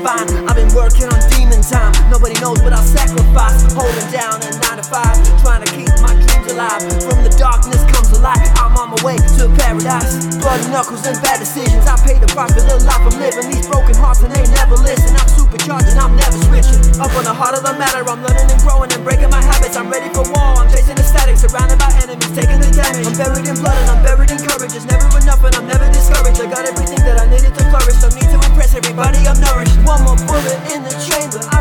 fine. I've been working on demon time. Nobody knows what I sacrifice. Holding down a 9 to 5, trying to keep my dreams alive. From the darkness comes the light. I'm on my way to paradise. Bloody knuckles and bad decisions. I pay the price for the life I'm living. These broken hearts and they never listen. I'm supercharged and I'm never switching. Up on the heart of the matter, I'm learning and growing and breaking my habits. I'm ready for war, I'm chasing the static, surrounded by enemies, taking the damage. I'm buried in blood and I'm buried in courage. It's never enough and I'm never discouraged. I got everything that I needed to flourish. Don't need to impress everybody, I'm nourished. One more bullet in the chamber.